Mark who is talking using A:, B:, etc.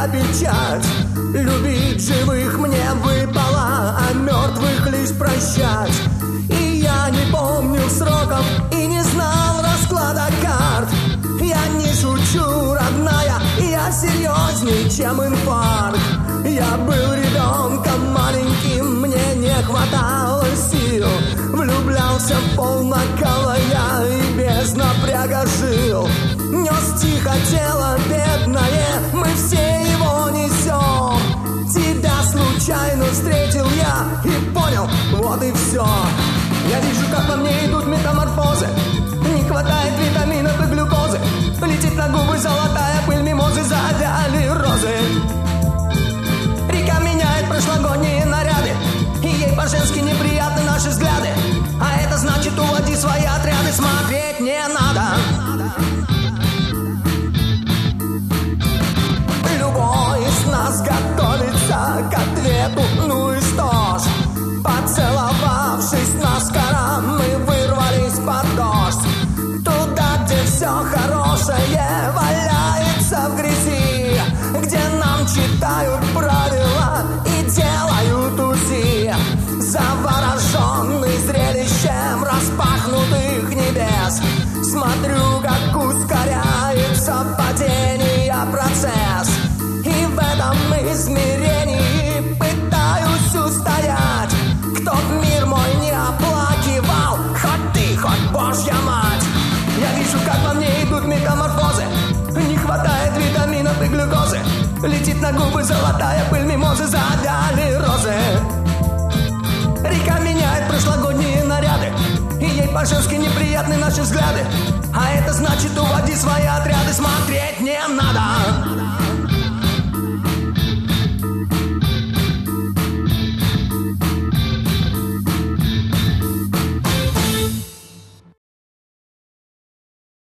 A: моя печать. Любить живых мне выпало, а мертвых лишь прощать. И я не помнил сроков и не знал расклада карт. Я не шучу, родная, я серьезней, чем инфаркт. Я был ребенком маленьким, мне не хватало сил. Влюблялся в пол накала я и без напряга жил. Нес тихо тело бедное, мы все его несем. Тебя случайно встретил я и понял, вот и все. Я вижу, как во мне идут метаморфозы. Не хватает витаминов и глюкозы. Летит на губы золотая пыль мимозы, завяли розы. Река меняет прошлогодние наряды, и ей по-женски неприятны наши взгляды. А это значит, уводи свои отряды, смотреть не надо. Любой из нас готовится к ответу, ну и что ж. Поцеловавшись наскоро, мы вырвались под дождь. Туда, где все хорошее валяется в грязи, где нам читают правила и делают УЗИ. Завороженный зрелищем распахнутых небес, смотрю, как ускоряется падение процесс. И в этом измерении пытаюсь устоять. Кто б мир мой не оплакивал, хоть ты, хоть Божья мать. Я вижу, как во мне идут метаморфозы. Не хватает витаминов и глюкозы. Летит на губы золотая пыль мимозы, завяли розы. Река меняет прошлогодние наряды, и ей по-женски неприятны наши взгляды. А это значит, уводи свои отряды, смотри.